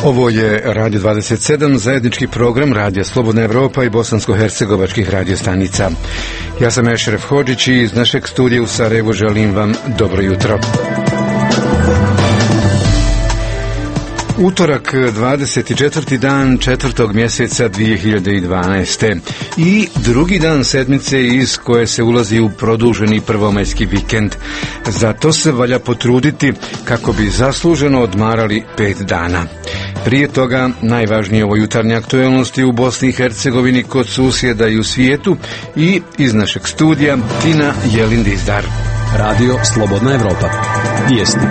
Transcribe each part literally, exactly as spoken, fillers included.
Ovo je Radio dvadeset sedam, zajednički program Radija Slobodna Evropa i bosansko-hercegovačkih radiostanica. Ja sam Ešref Hodžić i iz našeg studija u Sarajevu želim vam dobro jutro. Utorak, dvadeset četvrti dan četvrtog mjeseca dvije hiljade dvanaeste i drugi dan sedmice iz koje se ulazi u produženi prvomajski vikend. Zato se valja potruditi kako bi zasluženo odmarali pet dana. Prije toga, najvažnije ovo jutarnje aktualnosti u Bosni i Hercegovini, kod susjeda i u svijetu, i iz našeg studija Tina Jelin-Dizdar. Radio Slobodna Evropa. Vijesti.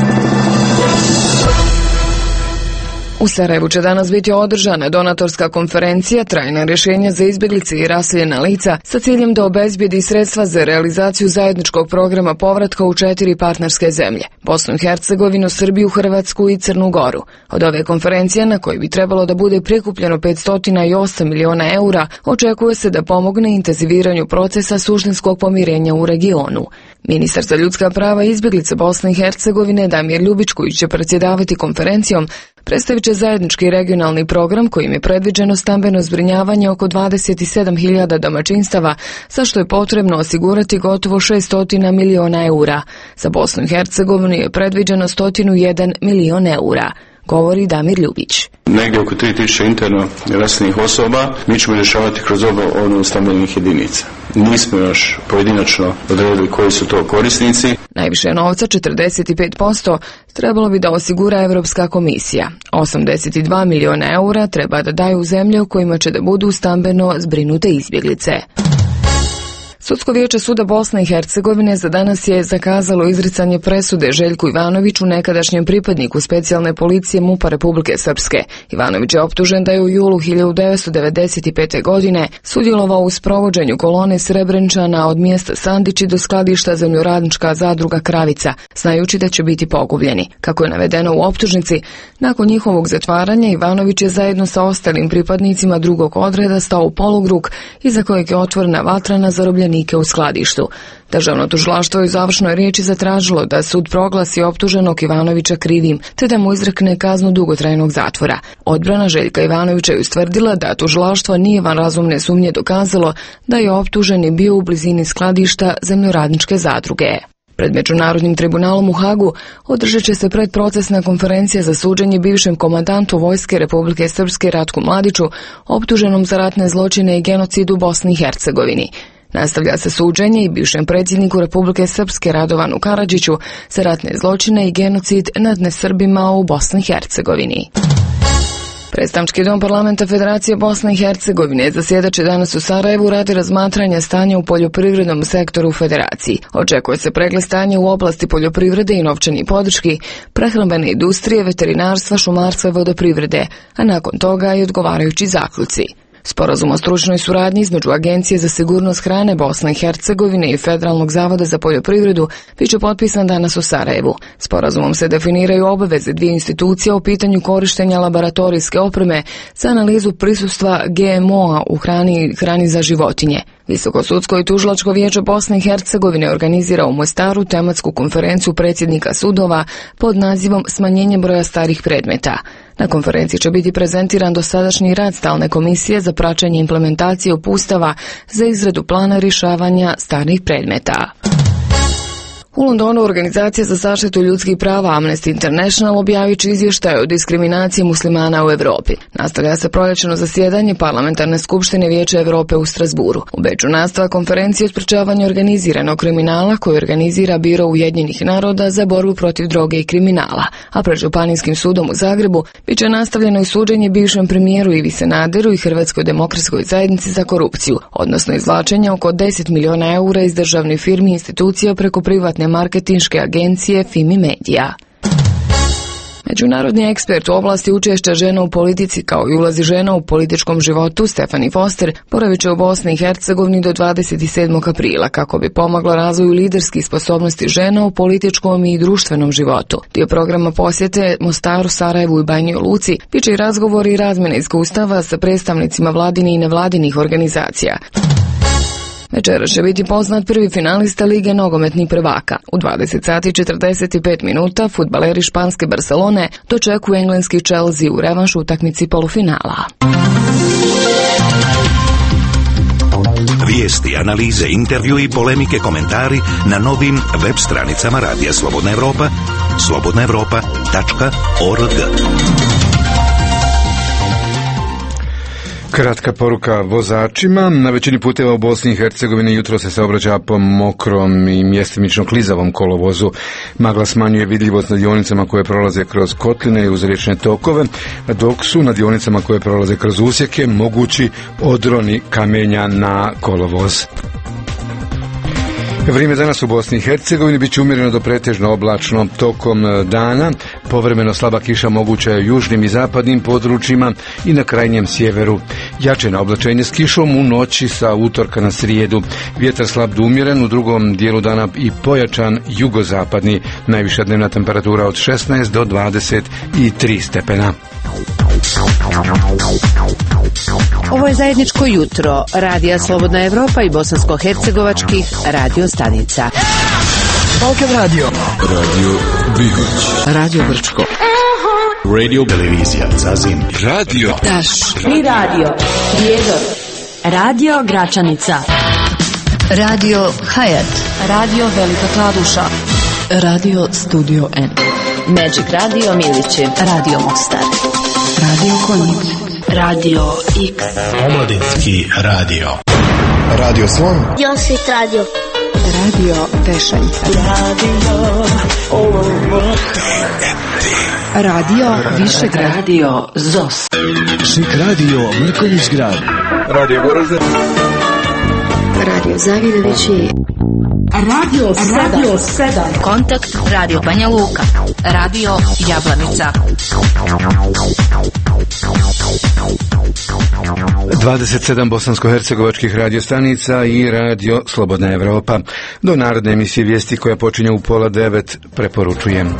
U Sarajevu će danas biti održana donatorska konferencija Trajna rješenja za izbjeglice i raseljena lica sa ciljem da obezbijedi sredstva za realizaciju zajedničkog programa povratka u četiri partnerske zemlje: Bosnu i Hercegovinu, Srbiju, Hrvatsku i Crnu Goru. Od ove konferencije, na kojoj bi trebalo da bude prikupljeno petsto osam miliona eura, očekuje se da pomogne intenziviranju procesa suštinskog pomirenja u regionu. Ministar za ljudska prava i izbjeglice Bosne i Hercegovine Damir Ljubić, koji će predsjedavati konferencijom, predstavit će zajednički regionalni program kojim je predviđeno stambeno zbrinjavanje oko dvadeset sedam hiljada domaćinstava, za što je potrebno osigurati gotovo šesto miliona eura. Za Bosnu i Hercegovinu je predviđeno sto jedan milion eura, govori Damir Ljubić. Negdje oko tri tisuće interno raseljenih osoba mi ćemo rješavati kroz obnovu stambenih jedinica. Nismo još pojedinačno odredili koji su to korisnici. Najviše novca, četrdeset pet posto, trebalo bi da osigura Europska komisija. osamdeset dva miliona eura treba da daju zemlje u kojima će da budu stambeno zbrinute izbjeglice. Sudsko vijeće suda Bosne i Hercegovine za danas je zakazalo izricanje presude Željku Ivanoviću, nekadašnjem pripadniku specijalne policije MUP-a Republike Srpske. Ivanović je optužen da je u julu hiljadu devetsto devedeset pete. godine sudjelovao u sprovođenju kolone Srebrenčana od mjesta Sandići do skladišta zemljoradnička zadruga Kravica, znajući da će biti pogubljeni. Kako je navedeno u optužnici, nakon njihovog zatvaranja Ivanović je zajedno sa ostalim pripadnicima drugog odreda stao u polugruk iza kojeg je otvorena vatra na zarobljenike u skladištu. Državno tužilaštvo je u završnoj riječi zatražilo da sud proglasi optuženog Ivanovića krivim, te da mu izrekne kaznu dugotrajnog zatvora. Odbrana Željka Ivanovića je ustvrdila da tužilaštvo nije van razumne sumnje dokazalo da je optuženi bio u blizini skladišta zemljoradničke zadruge. Pred Međunarodnim tribunalom u Hagu održat će se predprocesna konferencija za suđenje bivšem komandantu Vojske Republike Srpske Ratku Mladiću, optuženom za ratne zločine i genocid u Bosni i Hercegovini. Nastavlja se suđenje i bivšem predsjedniku Republike Srpske Radovanu Karadžiću za ratne zločine i genocid nad nesrbima u Bosni i Hercegovini. Predstavnički dom parlamenta Federacije Bosne i Hercegovine zasjedat će danas u Sarajevu radi razmatranja stanja u poljoprivrednom sektoru u Federaciji. Očekuje se pregled stanja u oblasti poljoprivrede i novčani podrški, prehrambene industrije, veterinarstva, šumarstva i vodoprivrede, a nakon toga i odgovarajući zaključci. Sporazum o stručnoj suradnji između Agencije za sigurnost hrane Bosne i Hercegovine i Federalnog zavoda za poljoprivredu bit će potpisan danas u Sarajevu. Sporazumom se definiraju obaveze dvije institucije o pitanju korištenja laboratorijske opreme za analizu prisustva G M O-a u hrani i hrani za životinje. Visoko sudsko i tužilačko vijeće Bosne i Hercegovine organizira u Mostaru tematsku konferenciju predsjednika sudova pod nazivom Smanjenje broja starih predmeta. Na konferenciji će biti prezentiran dosadašnji rad stalne komisije za praćenje implementacije uputstava za izradu plana rješavanja starih predmeta. U Londonu Organizacija za zaštitu ljudskih prava Amnesty International objavit će izvještaj o diskriminaciji muslimana u Europi. Nastavlja se proljećno zasjedanje Parlamentarne skupštine Vijeća Europe u Strasburu. U Beču nastavlja konferencija o sprečavanju organiziranog kriminala koju organizira Biro Ujedinjenih naroda za borbu protiv droge i kriminala. A pred Županijskim sudom u Zagrebu bit će nastavljeno i suđenje bivšem premijeru Ivi Sanaderu i Hrvatskoj demokratskoj zajednici za korupciju, odnosno izvlačenje oko deset miliona eura iz državnih firmi i institucija preko privatne marketinške agencije Fimi Media. Međunarodni ekspert u oblasti učešća žena u politici kao i ulazi žena u političkom životu Stephanie Foster boravit će u Bosni i Hercegovini do dvadeset sedmog aprila kako bi pomogla razvoju liderskih sposobnosti žena u političkom i društvenom životu. Dio programa posjete Mostaru, Sarajevu i Banjoj Luci biće i razgovori i razmjena iskustava sa predstavnicima vladini i nevladinih organizacija. Večera će biti poznat prvi finalista Lige nogometnih prvaka. U dvadeset sati i četrdeset pet minuta fudbaleri španske Barcelone dočekuju engleski Chelsea u revanš utakmici polufinala. Vijesti, analize, intervju i polemike, komentari na novim web stranicama Radija Slobodna Evropa, slobodna evropa tačka org. Kratka poruka vozačima. Na većini puteva u Bosni i Hercegovini jutro se saobraća po mokrom i mjestimično klizavom kolovozu. Magla smanjuje vidljivost na dionicama koje prolaze kroz kotline i uz riječne tokove, dok su na dionicama koje prolaze kroz usjeke mogući odroni kamenja na kolovoz. Vrijeme danas u Bosni i Hercegovini bit će umjereno do pretežno oblačno tokom dana. Povremeno slaba kiša moguća je u južnim i zapadnim područjima i na krajnjem sjeveru. Jače na oblačenje s kišom u noći sa utorka na srijedu. Vjetar slab do umjeren, u drugom dijelu dana i pojačan jugozapadni. Najviša dnevna temperatura od šesnaest do dvadeset tri stepena. Ovo je zajedničko jutro Radija Slobodna Evropa i bosansko-hercegovačkih radio stanica. Balkan radio. Radio Bihać. Radio Brčko. Radio Televizija Zazim. Radio Taš. I radio Prijedor. Radio Gračanica. Radio Hayat. Radio Velika Kladuša. Radio Studio N. Magic Radio Milići. Radio Mostar. Radio Konjic. Radio X. Omladinski radio. Radio Slon. Josit radio. Radio Vešaljka. Radio Radio Višegrad. Radio Zos. Šik radio Mrkonjić grad. Radio Goražde. Radio Zavidovići. Radio Radio sedam. Kontakt Radio Banja Luka. Radio Jablanica. dvadeset sedam bosansko-hercegovačkih radiostanica i Radio Slobodna Evropa. Do narodne emisije vijesti koja počinje u pola devet preporučujem.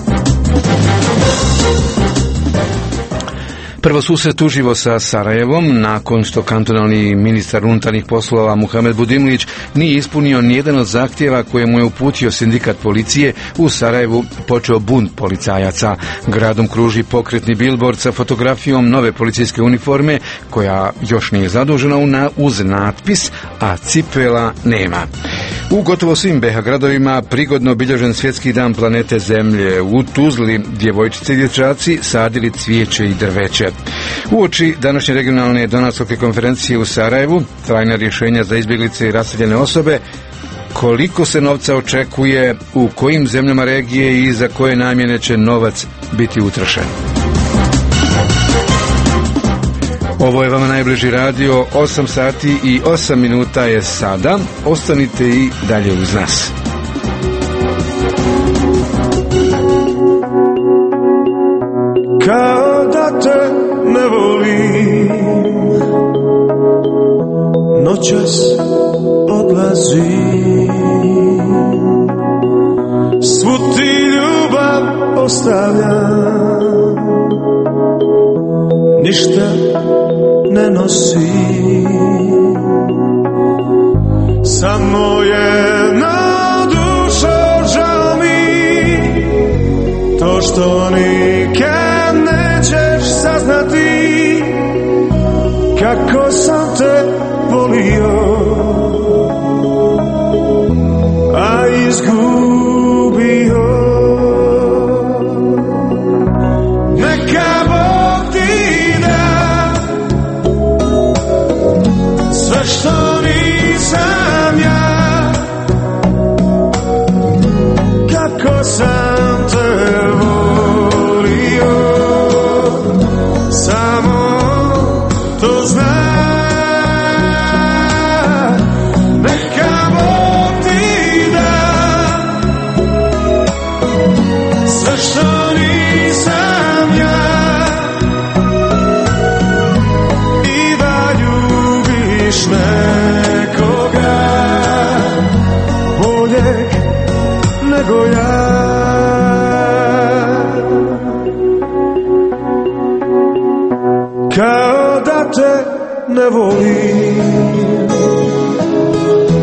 Prvo susret uživo sa Sarajevom, nakon što kantonalni ministar unutarnjih poslova Muhamed Budimlić nije ispunio nijedan od zahtjeva koje mu je uputio sindikat policije, u Sarajevu počeo bunt policajaca. Gradom kruži pokretni bilbord sa fotografijom nove policijske uniforme, koja još nije zadužena uz natpis, a cipela nema. U gotovo svim be ha gradovima prigodno obilježen svjetski dan planete Zemlje. U Tuzli djevojčice i dječaci sadili cvijeće i drveće. Uoči današnje regionalne donatorske konferencije u Sarajevu, trajna rješenja za izbjeglice i raseljene osobe, koliko se novca očekuje, u kojim zemljama regije i za koje namjene će novac biti utrošen. Ovo je vama najbliži radio, osam sati i osam minuta je sada. Ostanite i dalje uz nas. Kao da te ne volim, noćas odlazim, svu ti ljubav ostavljam, ništa ne nosim, samo jedna duša žao mi, to što nikad nećeš saznati, kako sam te volio, a izgubio. Neka Bog ti da sve što nisam ja, kako sam te volio, samo to znam. Neka Bog ti da sve što nisam ja, i da ljubiš nekoga boljeg nego ja. Kao da te ne volim,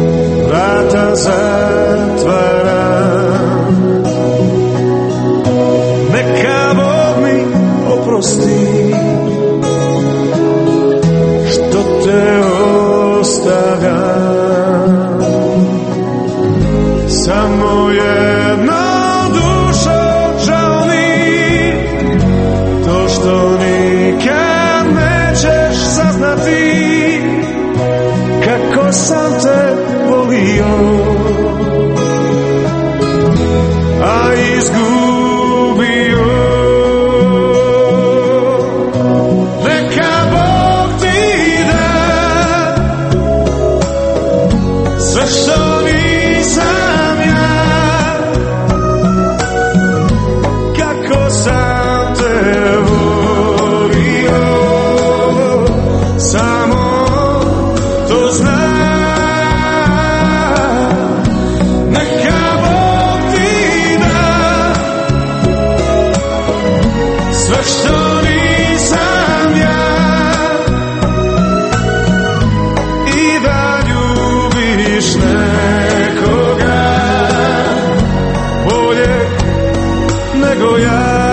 vrata zatvaram. Neka Bog mi oprosti što te ostavljam. Samo jedna duša žao mi, to što nikad nećeš saznati kako sam te volio, a izgubio. Neka Bog ti da sve što nisam ja, kako sam te volio, samo to znam. Neka Bog ti da sve što nisam ja, i da ljubiš nekoga bolje nego ja,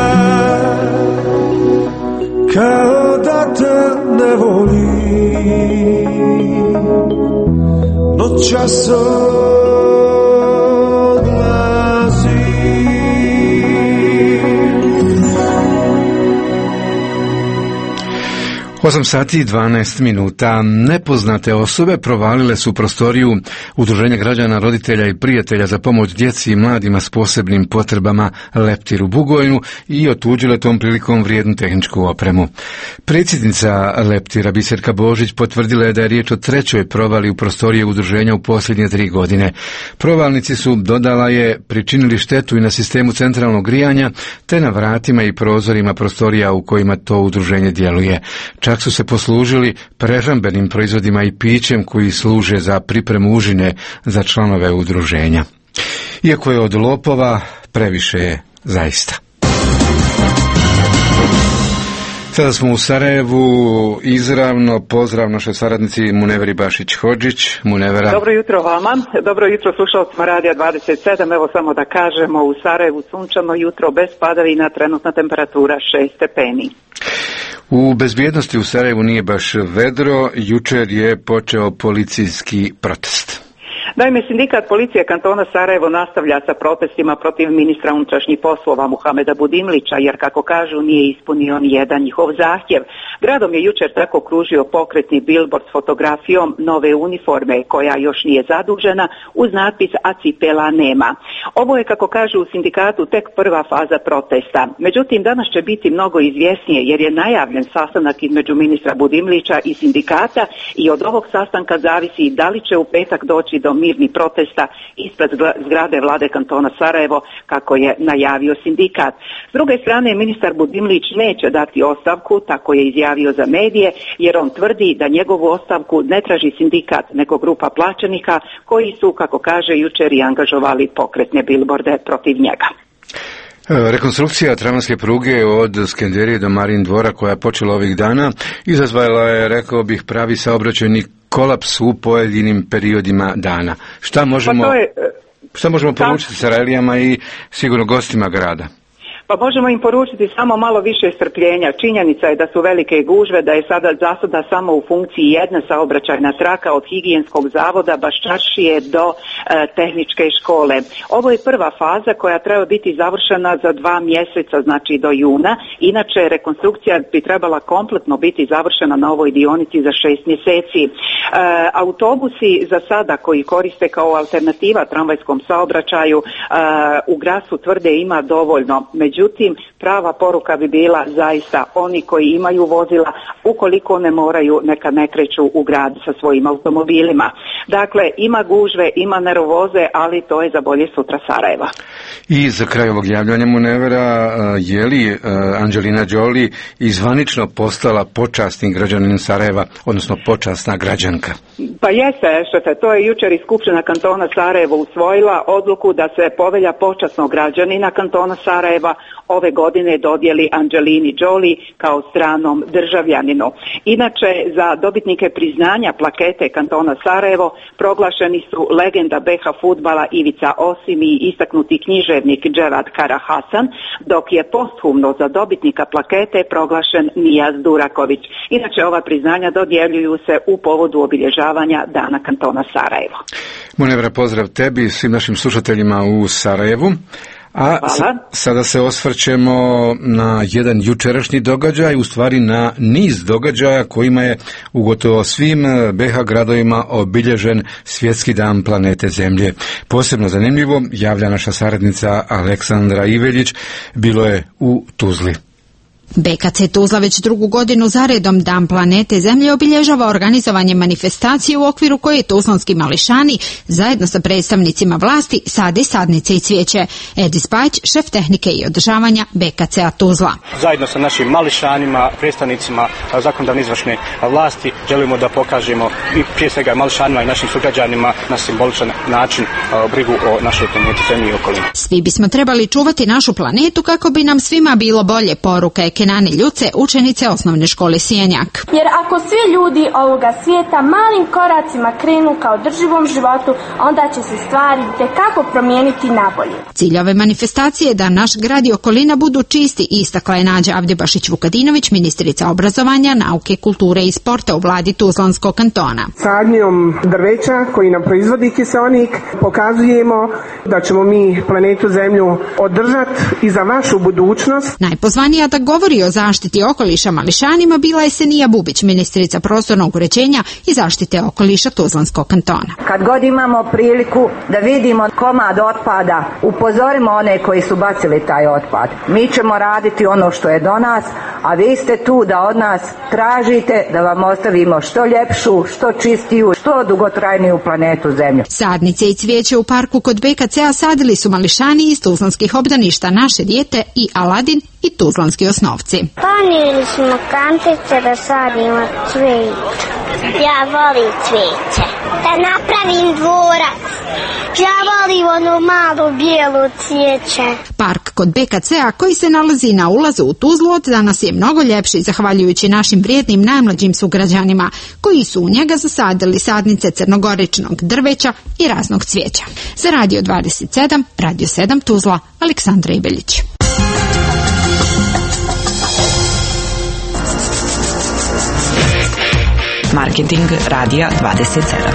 kao da te ne volim, noćas odlazim. osam sati i dvanaest minuta. Nepoznate osobe provalile su prostoriju Udruženja građana, roditelja i prijatelja za pomoć djeci i mladima s posebnim potrebama Leptir u Bugojnu i otuđile tom prilikom vrijednu tehničku opremu. Predsjednica Leptira Biserka Božić potvrdila je da je riječ o trećoj provali u prostorije udruženja u posljednje tri godine. Provalnici su, dodala je, pričinili štetu i na sistemu centralnog grijanja, te na vratima i prozorima prostorija u kojima to udruženje djeluje. Čak su se poslužili prehrambenim proizvodima i pićem koji služe za pripremu užine za članove udruženja. Iako je od lopova, previše je zaista. Sada smo u Sarajevu, izravno pozdrav našoj saradnici Muneveri Bašić-Hodžić. Munevera. Dobro jutro vama, dobro jutro slušalcima Radija dvadeset sedam, evo samo da kažemo u Sarajevu sunčano jutro bez padavina, trenutna temperatura šest stepeni. U bezbjednosti u Sarajevu nije baš vedro, jučer je počeo policijski protest. Naime, sindikat policije kantona Sarajevo nastavlja sa protestima protiv ministra unutrašnjih poslova Muhameda Budimlića, jer kako kažu nije ispunio ni jedan njihov zahtjev. Gradom je jučer tako kružio pokretni bilbord s fotografijom nove uniforme koja još nije zadužena uz natpis "A cipela nema". Ovo je, kako kažu u sindikatu, tek prva faza protesta. Međutim, danas će biti mnogo izvjesnije jer je najavljen sastanak između ministra Budimlića i sindikata i od ovog sastanka zavisi da li će u petak doći do mirnih protesta ispred zgrade vlade kantona Sarajevo, kako je najavio sindikat. S druge strane, ministar Budimlić neće dati ostavku, tako je izjavio za medije, jer on tvrdi da njegovu ostavku ne traži sindikat, nego grupa plaćenika koji su, kako kaže, jučer i angažovali pokretne bilborde protiv njega. Rekonstrukcija tramvajske pruge od Skenderije do Marin dvora, koja je počela ovih dana, izazvala je, rekao bih, pravi saobraćajni kolaps u pojedinim periodima dana. Šta možemo, pa je, šta možemo poručiti Sarajlijama i sigurno gostima grada? Pa možemo im poručiti samo malo više strpljenja. Činjenica je da su velike gužve, da je sada zasada samo u funkciji jedna saobraćajna traka od higijenskog zavoda Baščaršije do e, tehničke škole. Ovo je prva faza koja treba biti završena za dva mjeseca, znači do juna. Inače, rekonstrukcija bi trebala kompletno biti završena na ovoj dionici za šest mjeseci. E, autobusi za sada koji koriste kao alternativa tramvajskom saobraćaju e, u Grasu tvrde ima dovoljno. Međutim, Međutim, prava poruka bi bila zaista oni koji imaju vozila, ukoliko ne moraju, neka ne kreću u grad sa svojim automobilima. Dakle, ima gužve, ima nervoze, ali to je za bolje sutra Sarajeva. I za kraj ovog javljanja, Munevera, je li Angelina Jolie izvanično postala počasni građanin Sarajeva, odnosno počasna građanka? Pa jeste, šefe, to je jučer i Skupština kantona Sarajevo usvojila odluku da se povelja počasnog građanina kantona Sarajeva ove godine dodijeli Angelini Jolie kao stranom državljaninu. Inače, za dobitnike priznanja plakete kantona Sarajevo proglašeni su legenda be ha fudbala Ivica Osim i istaknuti književnik Dževad Karahasan, dok je posthumno za dobitnika plakete proglašen Nijaz Duraković. Inače, ova priznanja dodjeljuju se u povodu obilježavanja Dana kantona Sarajevo. Munevra, pozdrav tebi i svim našim slušateljima u Sarajevu. A sa, sada se osvrćemo na jedan jučerašnji događaj, u stvari na niz događaja kojima je u gotovo svim be ha gradovima obilježen Svjetski dan planete Zemlje. Posebno zanimljivo, javlja naša saradnica Aleksandra Iveljić, bilo je u Tuzli. be ka ce Tuzla već drugu godinu zaredom Dan planete Zemlje obilježava organizovanje manifestacije u okviru koje tuzlanski mališani zajedno sa predstavnicima vlasti sade sadnice i cvijeće. Edis Bajić, šef tehnike i održavanja be ka ce a Tuzla. Zajedno sa našim mališanima, predstavnicima zakonodavne izvršne vlasti želimo da pokažemo i prije svega mališanima i našim sugrađanima na simboličan način brigu o našoj planeti Zemlji i okolini. Svi bismo trebali čuvati našu planetu kako bi nam svima bilo bolje, poruka je Kenane Ljuce, učenice osnovne škole Sijenjak. Jer ako svi ljudi ovoga svijeta malim koracima krenu ka održivom životu, onda će se stvari tekako promijeniti nabolje. Cilj ove manifestacije je da naš grad i okolina budu čisti, istakla je Nađa Avdibašić Vukadinović, ministrica obrazovanja, nauke, kulture i sporta u vladi Tuzlanskog kantona. Sadnjom drveća koji nam proizvodi kiseonik pokazujemo da ćemo mi planetu Zemlju održati i za vašu budućnost. Najpozvanija da govori o zaštiti okoliša mališanima bila je Senija Bubić, ministrica prostornog uređenja i zaštite okoliša Tuzlanskog kantona. Kad god imamo priliku da vidimo komad otpada, upozorimo one koji su bacili taj otpad. Mi ćemo raditi ono što je do nas, a vi ste tu da od nas tražite da vam ostavimo što ljepšu, što čistiju, što dugotrajniju planetu Zemlju. Sadnice i cvijeće u parku kod be ka ce a sadili su mališani iz tuzlanskih obdaništa Naše dijete i Aladin i tuzlanski osnovci. Ponijeli smo kantice da sadimo cvijeće. Ja volim cvijeće. Da napravim dvorac. Ja volim onu malu bijelu cvijeće. Park kod be ka ce a koji se nalazi na ulazu u Tuzlu od danas je mnogo ljepši zahvaljujući našim vrijednim najmlađim sugrađanima koji su u njega zasadili sadnice crnogoričnog drveća i raznog cvijeća. Za Radio dvadeset sedam, Radio sedam Tuzla, Aleksandra Iveljić. Marketing Radija dvadeset sedam.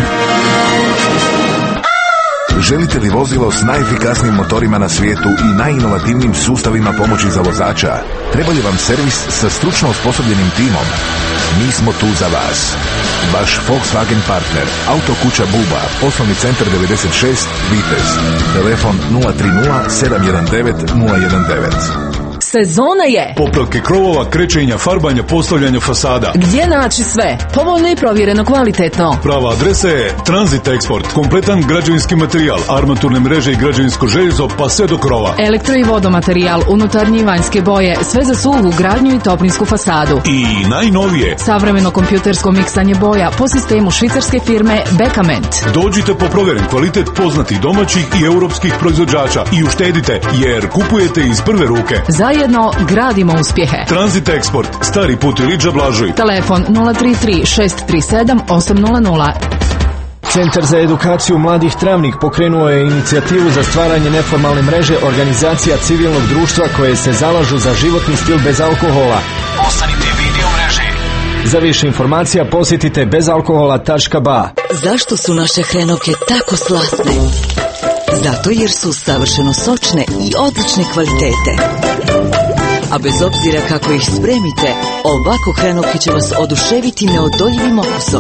Želite li vozilo s najefikasnijim motorima na svijetu i najinovativnijim sustavima pomoći za vozača? Treba li vam servis sa stručno osposobljenim timom? Mi smo tu za vas. Vaš Volkswagen partner, Autokuća Buba, poslovni centar devedeset šest, Vitez. Telefon nula tri nula sedam jedan devet nula jedan devet. Sezona je popravke krovova, krečenja, farbanja, postavljanja fasada. Gdje naći sve? Povoljno i provjereno kvalitetno. Prava adresa je Transit Export. Kompletan građevinski materijal, armaturne mreže i građevinsko željezo pa sve do krova. Elektro i vodomaterijal, unutarnje i vanjske boje, sve za suhu, gradnju i toplinsku fasadu. I najnovije, savremeno kompjutersko miksanje boja po sistemu švicarske firme Bekament. Dođite po provjeren kvalitet poznatih domaćih i europskih proizvođača i uštedite jer kupujete iz prve ruke. Zajedno gradimo uspjehe. Transit Export, Stari put Iliđa Blažuj. Telefon nula tri tri šest tri sedam osam nula nula. Centar za edukaciju mladih Travnik pokrenuo je inicijativu za stvaranje neformalne mreže organizacija civilnog društva koje se zalažu za životni stil bez alkohola. Ostanite vidio mreže. Za više informacija posjetite bezalkohola tačka ba. Zašto su naše hrenovke tako slatne? Zato jer su savršeno sočne i odlične kvalitete. A bez obzira kako ih spremite, ovako hrenovke će vas oduševiti neodoljivim okusom.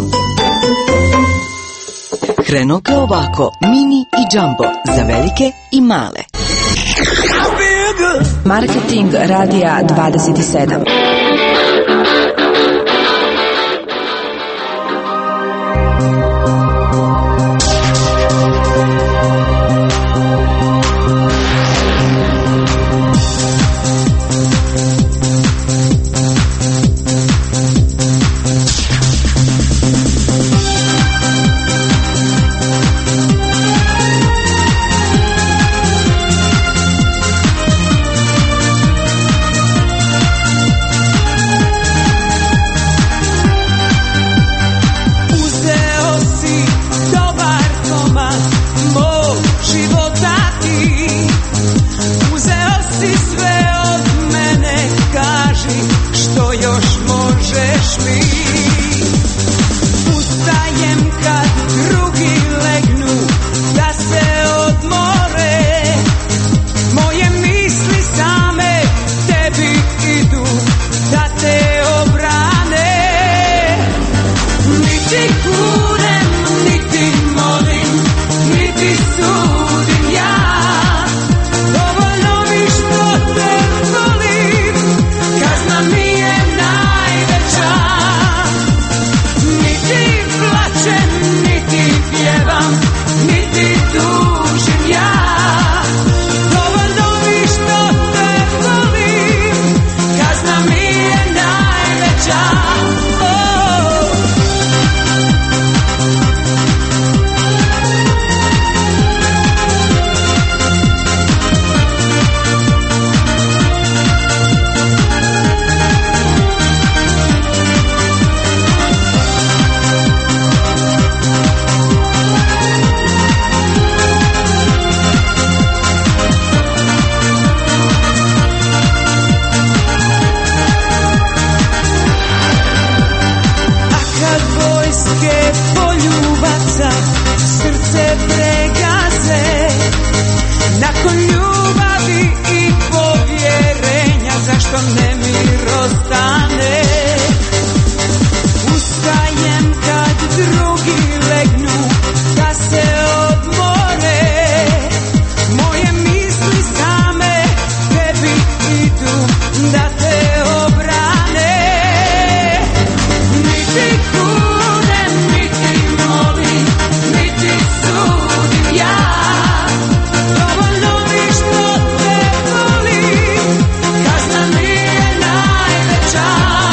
Hrenovke ovako, mini i jumbo, za velike i male. Marketing Radija dvadeset sedam. Ustajem kad drugi legnu da se odmore, moje misli same tebi idu da te obrane. Niti kunem, niti molim, niti sudim ja, dovoljno mi što te volim, kazna mi je najveća. Niti plačem, niti pjevam, niti tužim ja, dovoljno mi što te volim, kazna mi je najveća. Srce pregaze, nakon ljubavi i povjerenja, zašto nemir ostane? Ustajem kad drugi legnu da se odmore, moje misli same tebi idu da te obrane. Niti kunem, niti molim, niti sudim ja, dovoljno mi što te volim, kazna mi je najveća.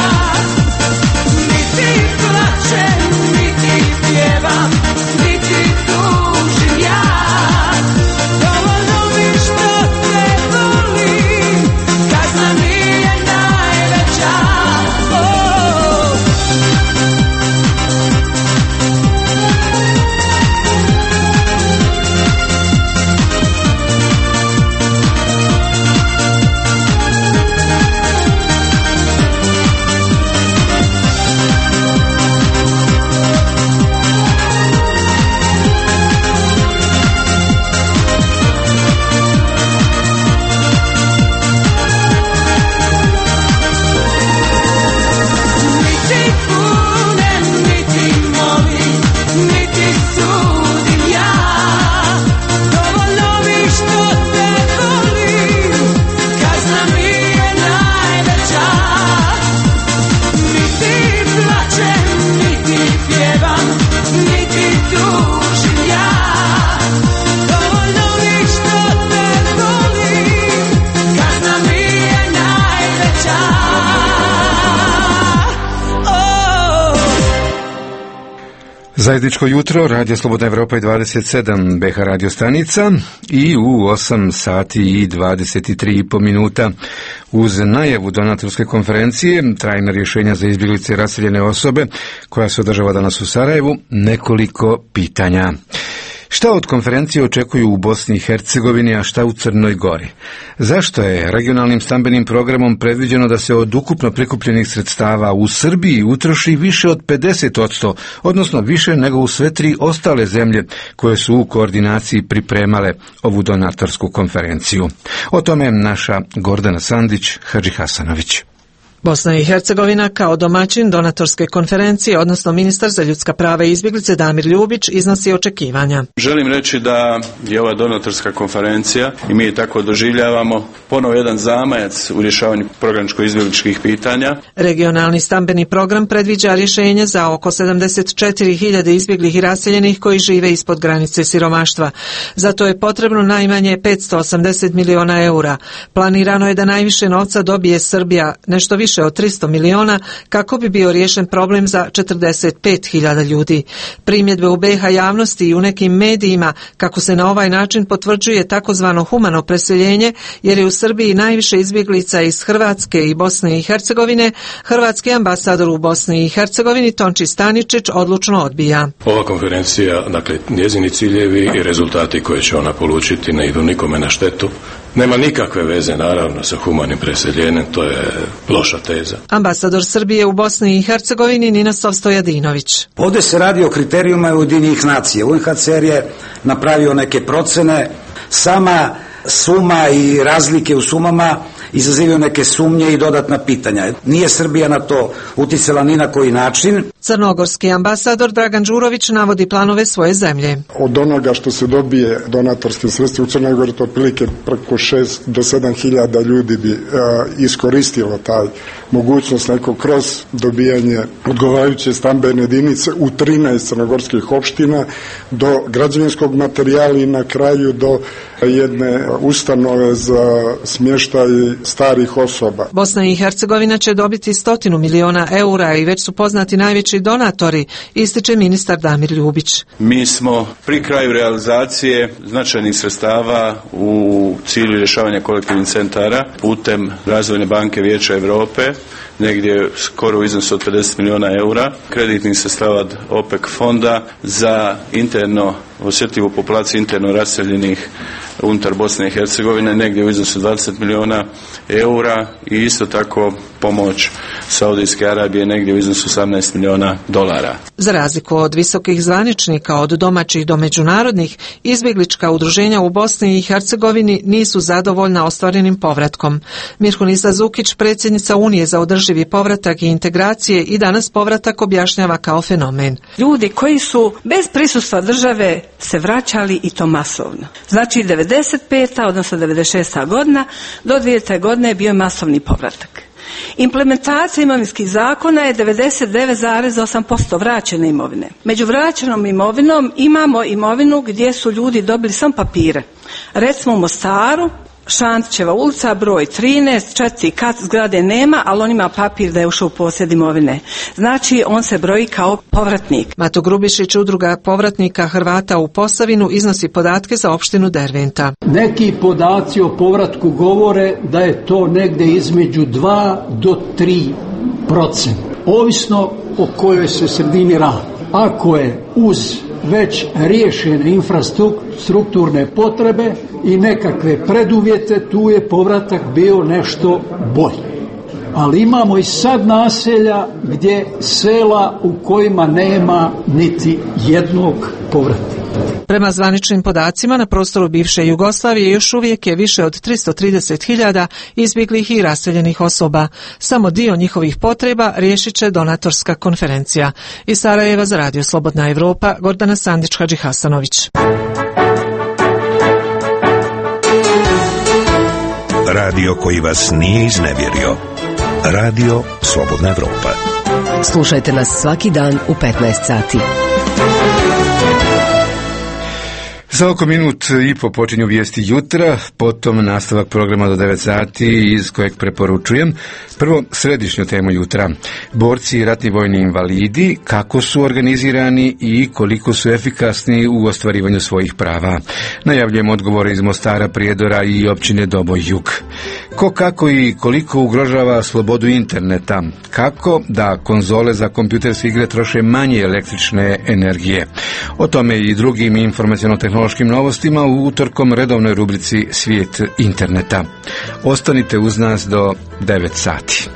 Niti plačem, niti pjevam, niti tužim ja, dovoljno mi što te volim, kazna mi je najveća. Oh. Niti kunem, niti molim, niti sudim ja, dovoljno mi što te volim, kazna mi je najveća. Niti plačem, niti pjevam, niti tužim ja, dovoljno mi što te volim, kazna mi je najveća. Zajedničko jutro, Radio Slobodna Evropa i dvadeset sedam B H radio stanica i u osam sati i dvadeset tri i po minuta uz najavu donatorske konferencije trajna rješenja za izbjeglice i raseljene osobe koja se održava danas u Sarajevu, nekoliko pitanja. Šta od konferencije očekuju u Bosni i Hercegovini, a šta u Crnoj Gori? Zašto je regionalnim stambenim programom predviđeno da se od ukupno prikupljenih sredstava u Srbiji utroši više od pedeset posto, odnosno više nego u sve tri ostale zemlje koje su u koordinaciji pripremale ovu donatorsku konferenciju? O tome naša Gordana Sandić, Hadži Hasanović. Bosna i Hercegovina kao domaćin donatorske konferencije, odnosno ministar za ljudska prava i izbjeglice Damir Ljubić, iznosi očekivanja. Želim reći da je ova donatorska konferencija, i mi je tako doživljavamo, ponovo jedan zamajac u rješavanju prognaničko-izbjegličkih pitanja. Regionalni stambeni program predviđa rješenje za oko sedamdeset četiri hiljade izbjeglih i raseljenih koji žive ispod granice siromaštva. Zato je potrebno najmanje petsto osamdeset miliona eura. Planirano je da najviše novca dobije Srbija, nešto više od tristo miliona, kako bi bio riješen problem za četrdeset pet hiljada ljudi. Primjedbe u B H javnosti i u nekim medijima kako se na ovaj način potvrđuje takozvano humano preseljenje, jer je u Srbiji najviše izbjeglica iz Hrvatske i Bosne i Hercegovine, hrvatski ambasador u Bosni i Hercegovini Tonči Staničić odlučno odbija. Ova konferencija, dakle, njezini ciljevi i rezultati koje će ona polučiti ne idu nikome na štetu, nema nikakve veze naravno sa humanim preseljenjem, to je loša teza. Ambasador Srbije u Bosni i Hercegovini Ninoslav Stojadinović. Ovdje se radi o kriterijuma Ujedinjenih nacija. U N H C R je napravio neke procene, sama suma i razlike u sumama izazivaju neke sumnje i dodatna pitanja. Nije Srbija na to uticala ni na koji način. Crnogorski ambasador Dragan Đurović navodi planove svoje zemlje. Od onoga što se dobije donatorskim sredstvima u Crnoj Gori, to otprilike preko šest do sedam hiljada ljudi bi uh, iskoristilo taj mogućnost neko kroz dobijanje odgovarajuće stambene jedinice u trinaest crnogorskih opština, do građevinskog materijala i na kraju do jedne ustanove za smještaj starih osoba. Bosna i Hercegovina će dobiti stotinu miliona eura i već su poznati najveći donatori, ističe ministar Damir Ljubić. Mi smo pri kraju realizacije značajnih sredstava u cilju rješavanja kolektivnih centara putem Razvojne banke Vijeća Europe, negdje skoro u iznosu od pedeset miliona eura, kreditnih sredstava od OPEC fonda za interno osjetljivu populaciju interno raseljenih unutar Bosne i Hercegovine, negdje u iznosu dvadeset miliona eura i isto tako pomoć Saudijske Arabije negdje u iznosu osamnaest miliona dolara. Za razliku od visokih zvaničnika, od domaćih do međunarodnih, izbjeglička udruženja u Bosni i Hercegovini nisu zadovoljna ostvarenim povratkom. Mirhunisa Zukić, predsjednica Unije za održivi povratak i integracije, i danas povratak objašnjava kao fenomen. Ljudi koji su bez prisustva države se vraćali i to masovno. Znači devedeset peta odnosno devedeset šesta godina do dvije tisućite godine je bio masovni povratak. Implementacija imovinskih zakona je devedeset devet zarez osam posto vraćene imovine. Među vraćenom imovinom imamo imovinu gdje su ljudi dobili samo papire. Recimo u Mostaru, Šantićeva ulica, broj trinaest, četiri kat, zgrade nema, ali on ima papir da je ušao u posjed imovine. Znači, on se broji kao povratnik. Mato Grubišić, udruga povratnika Hrvata u Posavinu, iznosi podatke za opštinu Derventa. Neki podaci o povratku govore da je to negde između dva do tri procenta. Ovisno o kojoj se sredini radi. Ako je uz već riješene infrastrukturne potrebe i nekakve preduvjete, tu je povratak bio nešto bolji. Ali imamo i sad naselja gdje sela u kojima nema niti jednog povratnika. Prema zvaničnim podacima, na prostoru bivše Jugoslavije još uvijek je više od tristo trideset hiljada izbjeglih i raseljenih osoba. Samo dio njihovih potreba riješit će donatorska konferencija. Iz Sarajeva za Radio Slobodna Evropa, Gordana Sandić, Hadži Hasanović. Radio koji vas nije iznevjerio. Radio Slobodna Evropa. Slušajte nas svaki dan u petnaest sati. Za oko minut i po počinju vijesti jutra, potom nastavak programa do devet sati iz kojeg preporučujem. Prvo, središnju temu jutra. Borci i ratni vojni invalidi, kako su organizirani i koliko su efikasni u ostvarivanju svojih prava. Najavljujemo odgovore iz Mostara, Prijedora i općine Doboj Jug. Ko, kako i koliko ugrožava slobodu interneta? Kako da konzole za kompjuterske igre troše manje električne energije? O tome i drugim informaciono-tehnološkim novostima u utorkom redovnoj rubrici Svijet interneta. Ostanite uz nas do devet sati.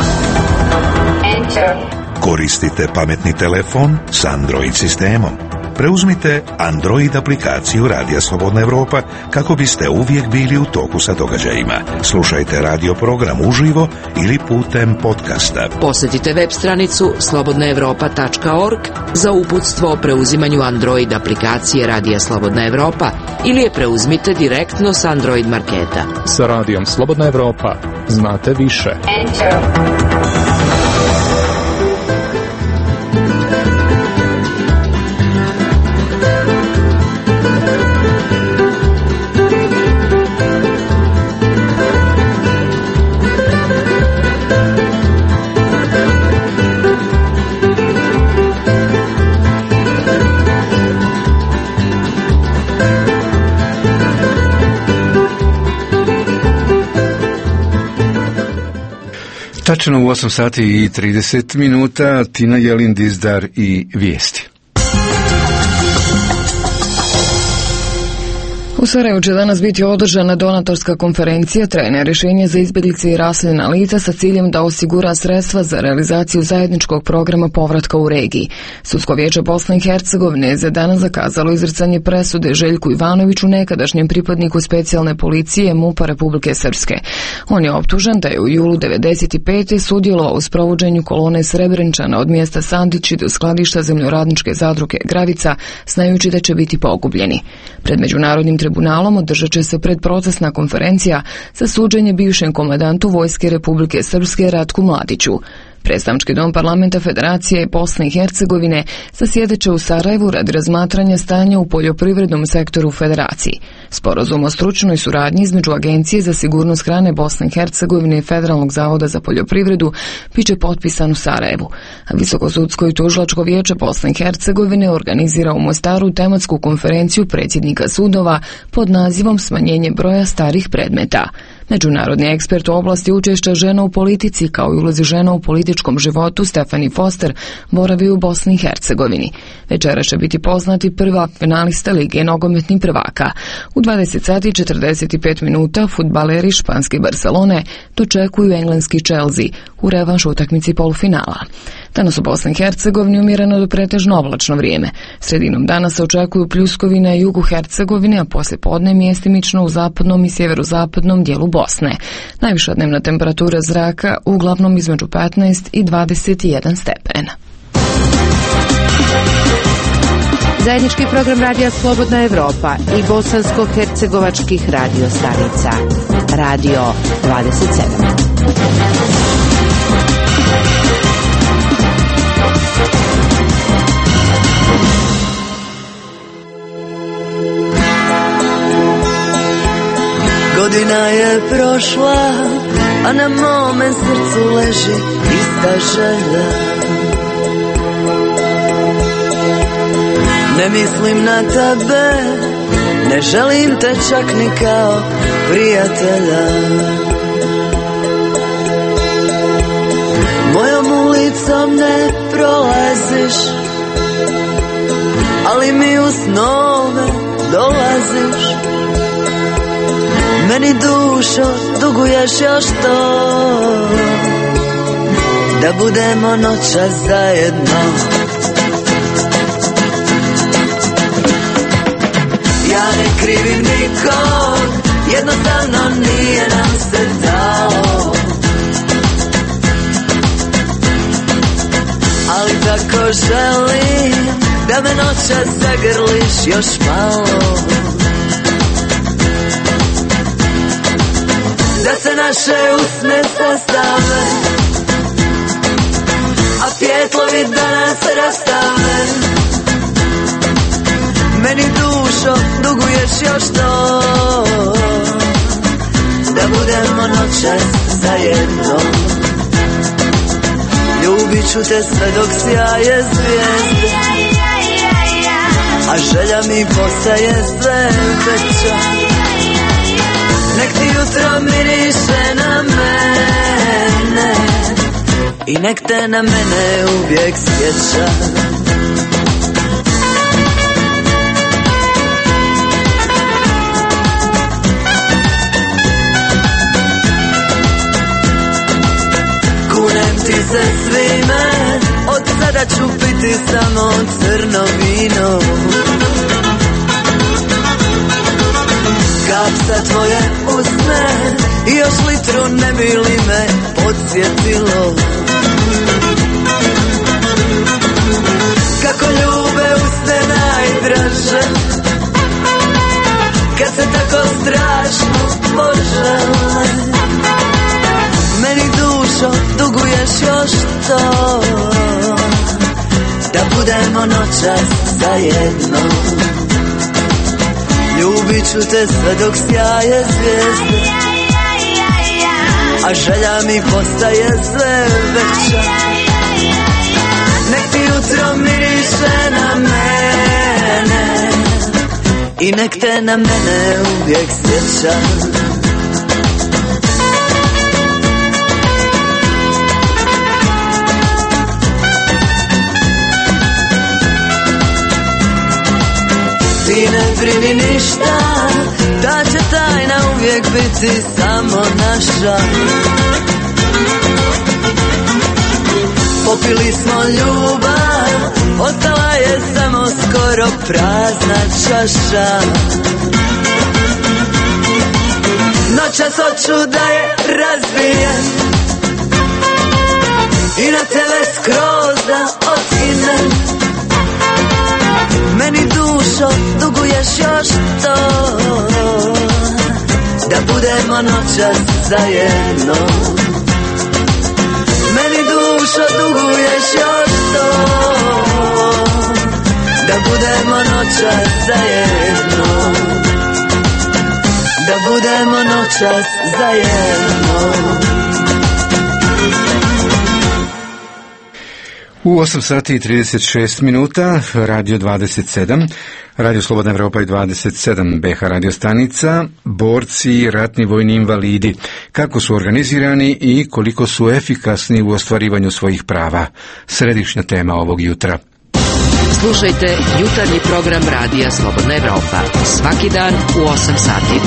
Koristite pametni telefon s Android sistemom. Preuzmite Android aplikaciju Radija Slobodna Evropa kako biste uvijek bili u toku sa događajima. Slušajte radio program uživo ili putem podcasta. Posjetite web stranicu slobodna evropa tačka org za uputstvo o preuzimanju Android aplikacije Radija Slobodna Evropa ili je preuzmite direktno s Android marketa. Sa Radijom Slobodna Evropa znate više. Enter. Tačno u osam sati i trideset minuta, Tina Jelin, Dizdar i vijesti. U Sarajevu će danas biti održana donatorska konferencija trajno rješenje za izbjeglice i raseljena lica sa ciljem da osigura sredstva za realizaciju zajedničkog programa povratka u regiji. Sudsko vijeće Bosne i Hercegovine je za danas zakazalo izricanje presude Željku Ivanoviću, nekadašnjem pripadniku specijalne policije MUP-a Republike Srpske. On je optužen da je u julu devedeset pete sudjelovao u sprovođenju kolone Srebrenčana od mjesta Sandići do skladišta zemljoradničke zadruge Gravica, znajući da će biti pogubljeni. Pred međunarodnim tribunalom održat će se predprocesna konferencija za suđenje bivšem komandantu Vojske Republike Srpske Ratku Mladiću. Predstavnički dom parlamenta Federacije Bosne i Hercegovine zasjedat u Sarajevu radi razmatranja stanja u poljoprivrednom sektoru u Federaciji. Sporazum o stručnoj suradnji između Agencije za sigurnost hrane Bosne i Hercegovine i Federalnog zavoda za poljoprivredu biće potpisan u Sarajevu. A Visokosudsko i tužilačko vijeće Bosne i Hercegovine organizira u Mostaru tematsku konferenciju predsjednika sudova pod nazivom Smanjenje broja starih predmeta. Međunarodni ekspert u oblasti učešća žena u politici kao i ulozi žena u političkom životu Stefani Foster boravi u Bosni i Hercegovini. Večera će biti poznati prva finalista Lige nogometnih prvaka. U dvadeset sati i četrdeset pet minuta fudbaleri španske Barcelone dočekuju engleski Chelsea u revanš utakmici polufinala. Danas u Bosni i Hercegovini umjereno do pretežno oblačno vrijeme. Sredinom dana se očekuju pljuskovi na jugu Hercegovine, a poslije podne mjestimično u zapadnom i sjeverozapadnom dijelu Bosne. Najviša dnevna temperatura zraka uglavnom između petnaest i dvadeset jedan stepen. Zajednički program radija Slobodna Evropa i bosansko-hercegovačkih radio stanica. Radio dvadeset sedam. Godina je prošla, a na mome srcu leži ista želja. Ne mislim na tebe, ne želim te čak ni kao prijatelja. Mojom ulicom ne prolaziš, ali mi u snove dolaziš. Meni dušo duguješ još to, da budemo noćas zajedno. Ja ne krivim nikog, jednostavno nije nam se dalo. Ali tako želim da me noćas zagrliš još malo. Da se naše usne sastave, a pjetlovi da nas rastave. Meni dušo duguješ još to, da budemo noćas zajedno. Ljubit ću te sve dok sjaje zvijezde, a želja mi postaje sve veća. Nek ti jutro miriše na mene i nek te na mene uvijek sjeća. Kunem ti se svime, od sada ću piti samo crno vino. Kap za tvoje usne i još litru ne bi li me podsjetilo. Kako ljube usne najdraže, kad se tako strašno požele. Meni dušo duguješ još to, da budemo noćas zajedno. Ljubit ću te sve dok sjaje zvijezde, a želja mi postaje sve veća. Nek ti jutro miriše na mene i nek te na mene uvijek sjeća. Ti ne brini ništa, Ta će tajna uvijek biti samo naša. Popili smo ljubav, ostala je samo skoro prazna čaša. Noćas hoću da je razbijem i na tebe skroz da otkinem. Meni dušo duguješ još to, da budemo noćas zajedno. Meni dušo duguješ još to, da budemo noćas zajedno. Da budemo noćas zajedno. U osam sati i trideset šest minuta, Radio dvadeset sedam, Radio Slobodna Evropa i dvadeset sedam B H radio stanica, borci i ratni vojni invalidi, kako su organizirani i koliko su efikasni u ostvarivanju svojih prava. Središnja tema ovog jutra. Slušajte jutarnji program Radija Slobodna Evropa svaki dan u osam sati.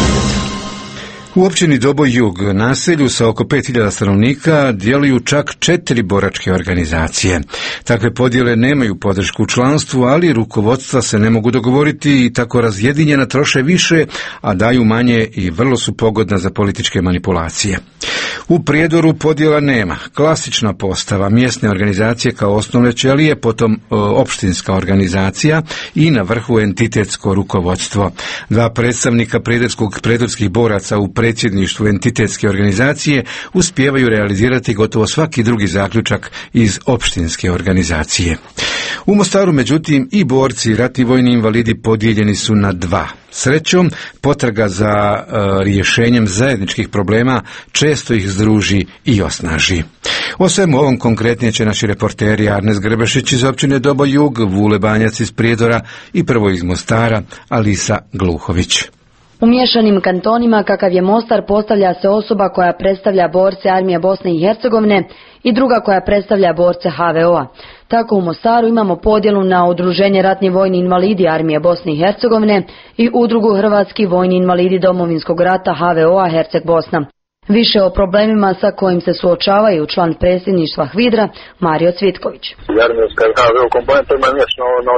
U općini Doboj Jug, naselju sa oko pet hiljada stanovnika, djeluju čak četiri boračke organizacije. Takve podjele nemaju podršku u članstvu, ali rukovodstva se ne mogu dogovoriti i tako razjedinjena troše više, a daju manje i vrlo su pogodna za političke manipulacije. U Prijedoru podjela nema. Klasična postava mjesne organizacije kao osnovne ćelije, potom e, opštinska organizacija i na vrhu entitetsko rukovodstvo. Dva predstavnika prijedorskog predorskih boraca u predsjedništvu entitetske organizacije uspijevaju realizirati gotovo svaki drugi zaključak iz opštinske organizacije. U Mostaru, međutim, i borci i ratni vojni invalidi podijeljeni su na dva. Srećom, potraga za e, rješenjem zajedničkih problema često ih združi i osnaži. O svemu ovom konkretnije će naši reporteri Arnes Grbešić iz općine Doboj Jug, Vule Banjac iz Prijedora i prvo iz Mostara Alisa Gluhović. U miješanim kantonima kakav je Mostar postavlja se osoba koja predstavlja borce Armije Bosne i Hercegovine i druga koja predstavlja borce H V O-a. Tako u Mostaru imamo podjelu na Udruženje ratni vojni invalidi Armije Bosne i Hercegovine i Udrugu Hrvatski vojni invalidi Domovinskog rata H V O-a Herceg Bosna. Više o problemima sa kojim se suočavaju član predsjedništva Hvidra Mario Cvitković. Armijska H V O komponenta ima mječno na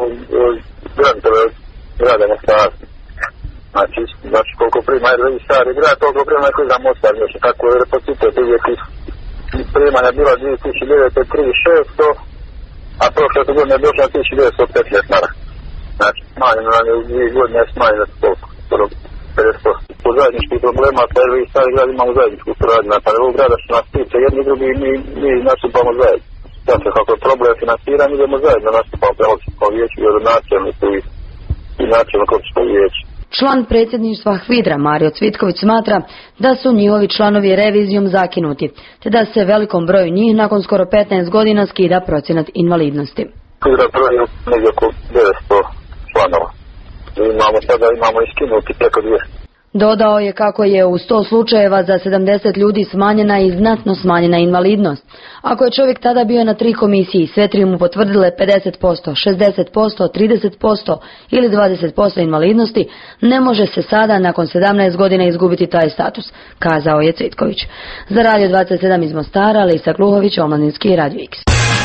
grantove grada Mostara. Znači, znači koliko prima je već stari grad, toliko prima je koji za Mostar, znači tako je repozitet uvijek iz primanja bila dvije tisuće devetsto tri tisuće šesto, a prošle godine je došla tisuću devetsto petnaest mara. Znači, smanjeno nam je u dvije godine smanjeno toliko, skoro pedeset posto. U zajedničkih problema, pa je već stari grad imamo zajedničku suradnju, pa je ovog grada što nas tiče, jedni drugi mi, mi nastupamo zajedno. Znači, kako je problem financiranja, idemo zajedno nastupamo prema općinskom vijeću i odnačelniku i, i načelnik općinskog vijeća. Član predsjedništva Hvidra Mario Cvitković smatra da su njihovi članovi revizijom zakinuti, te da se velikom broju njih nakon skoro petnaest godina skida procenat invalidnosti. Hvidra broji negdje oko devetsto članova. Imamo sada imamo iskinuti preko dvjesto. Dodao je kako je u sto slučajeva za sedamdeset ljudi smanjena i znatno smanjena invalidnost. Ako je čovjek tada bio na tri komisiji, sve tri mu potvrdile pedeset posto, šezdeset posto, trideset posto ili dvadeset posto invalidnosti, ne može se sada nakon sedamnaest godina izgubiti taj status, kazao je Cvitković. Za Radio dvadeset sedam iz Mostara, Lisa Gluhović, Omladinski Radio X.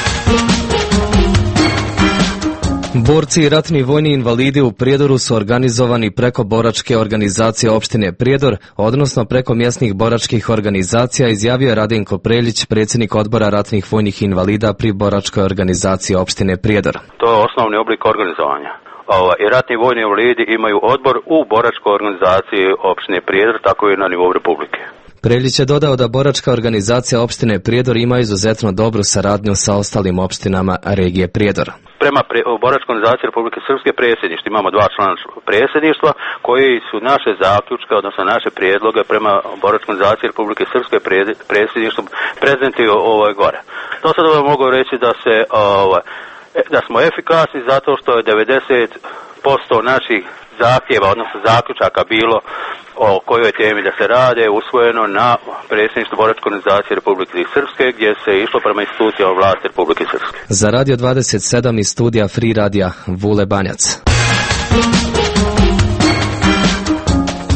Borci i ratni vojni invalidi u Prijedoru su organizovani preko boračke organizacije opštine Prijedor, odnosno preko mjesnih boračkih organizacija, izjavio je Radinko Preljić, predsjednik odbora ratnih vojnih invalida pri boračkoj organizaciji opštine Prijedor. To je osnovni oblik organizovanja. I ratni vojni invalidi imaju odbor u boračkoj organizaciji opštine Prijedor, tako i na nivou Republike. Preljić je dodao da boračka organizacija opštine Prijedor ima izuzetno dobru saradnju sa ostalim opštinama regije Prijedor. Prema pre, boračkoj organizaciji Republike Srpske predsjedništva imamo dva člana predsjedništva koji su naše zaključke, odnosno naše prijedloge prema boračkoj organizaciji Republike Srpske predsjedništvom prezentuju ovoj gore. To sad mogu reći da se ovaj, da smo efikasni zato što je devedeset posto naših zahtjeva, odnosno zaključaka bilo o kojoj temi da se rade, usvojeno na predsjedništvu boračke organizacije Republike Srpske, gdje se išlo prema institucijama vlasti Republike Srpske. Za Radio dvadeset sedam iz studija Free Radija, Vule Banjac.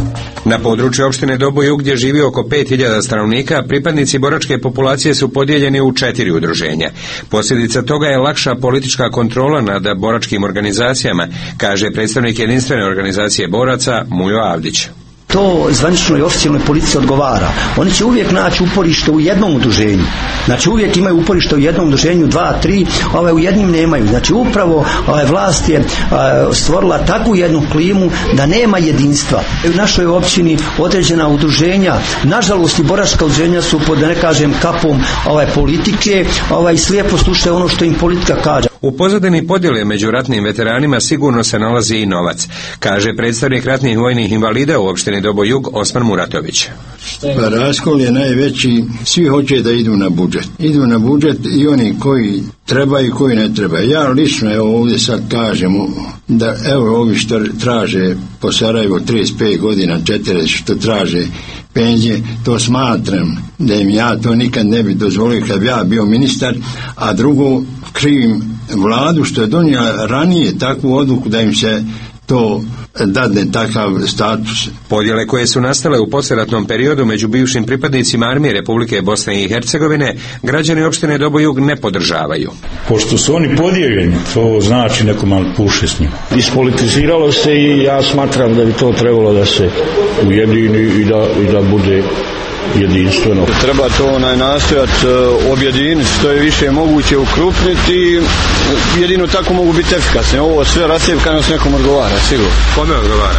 Na području opštine Doboj gdje živi oko pet hiljada stanovnika, pripadnici boračke populacije su podijeljeni u četiri udruženja. Posljedica toga je lakša politička kontrola nad boračkim organizacijama, kaže predstavnik jedinstvene organizacije boraca Mujo Avdić. To zvaničnoj oficijalnoj policiji odgovara. Oni će uvijek naći uporište u jednom udruženju. Znači uvijek imaju uporište u jednom udruženju, dva, tri, ove u jednim nemaju. Znači upravo ove vlast je a, stvorila takvu jednu klimu da nema jedinstva. U našoj općini određena udruženja, nažalost i boračka udruženja su pod, da ne kažem, kapom ove politike, ovaj slijepo slušaju ono što im politika kaže. U pozadini podjele među ratnim veteranima sigurno se nalazi i novac, kaže predstavnik ratnih vojnih invalida u opštini Doboj Jug Osman Muratović. Pa raskol je najveći, svi hoće da idu na budžet. Idu na budžet i oni koji trebaju i koji ne trebaju. Ja lično evo ovdje sad kažem da evo ovi što traže po Sarajevu trideset pet godina, četrdeset što traže penzije, to smatram da im ja to nikad ne bi dozvolio kad bi ja bio ministar, a drugo krivim vladu što je donijela ranije takvu odluku da im se to dadne takav status. Podjele koje su nastale u poslijeratnom periodu među bivšim pripadnicima armije Republike Bosne i Hercegovine, građani opštine Doboj Jug ne podržavaju. Pošto su oni podijeljeni, to znači neko malo puše s njima. Ispolitiziralo se i ja smatram da bi to trebalo da se ujedini i da, i da bude jedinstveno. Treba to onaj nastojati uh, objediniti, što je više moguće ukrupniti, jedino tako mogu biti efikasni. Ovo sve rasjevkanost nekom odgovara, sigurno. Kome odgovara?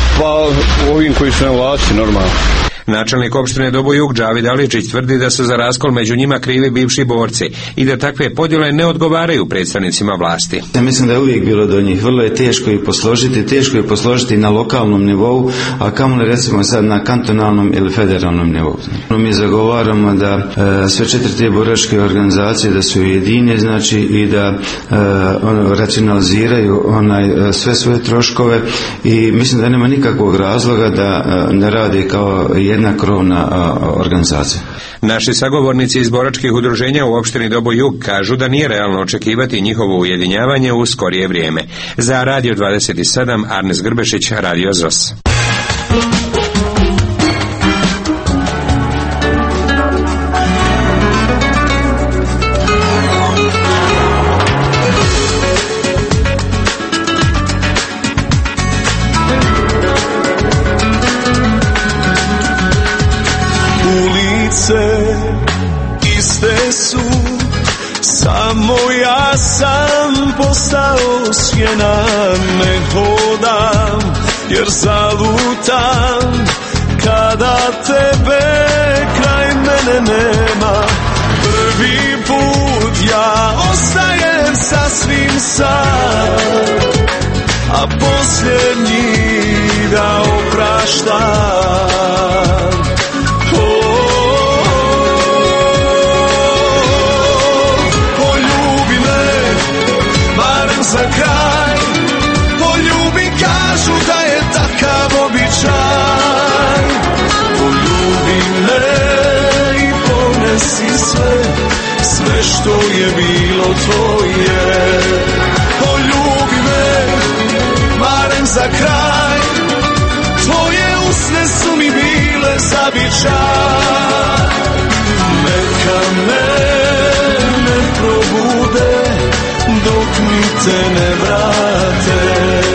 Pa ovim koji su na vlasti, normalno. Načelnik opštine Doboj Jug Džavid Aličić tvrdi da su za raskol među njima krivi bivši borci i da takve podjele ne odgovaraju predstavnicima vlasti. Ja mislim da je uvijek bilo do njih. Vrlo je teško i posložiti, teško je posložiti na lokalnom nivou, a kamoli recimo sad na kantonalnom ili federalnom nivou. Mi zagovaramo da e, sve četiri te boračke organizacije da su jedine, znači i da e, ono, racionaliziraju onaj, sve svoje troškove i mislim da nema nikakvog razloga da e, ne radi kao jedna jedna krovna organizacija. Naši sagovornici iz boračkih udruženja u opštini Doboj Jug kažu da nije realno očekivati njihovo ujedinjavanje u skorije vrijeme. Za Radio dvadeset sedam, Arnes Grbešić, Radio Z O S. Iste su, samo ja sam postao sjena, ne hodam jer zalutam kada tebe kraj mene nema. Prvi put ja ostajem sasvim sam, a posljednji da opraštam. Za kraj, poljubi, kažu da je takav običaj. Poljubi me i ponesi sve, sve što je bilo tvoje. Poljubi me, barem za kraj, tvoje usne su mi bile zavičaj. Neka me ne probude dok mi te ne vrate.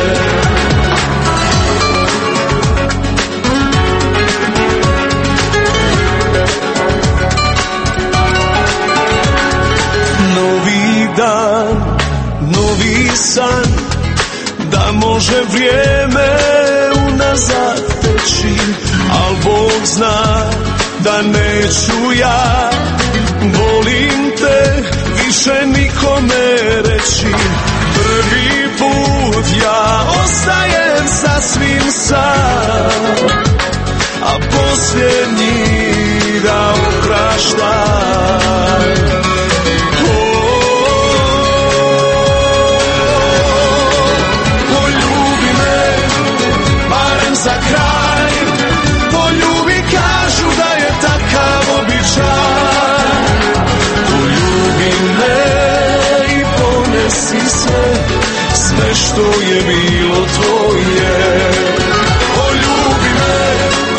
Novi dan, novi san, da može vrijeme unazad teći, al Bog zna da neću ja. Volim te, više nikome reći. Prvi put ja ostajem sasvim sam, a posljednji da opraštam. Poljubi me, barem za kraj, poljubi, kažu da je takav običaj. Si sve, sve što je bilo tvoje. Poljubi me,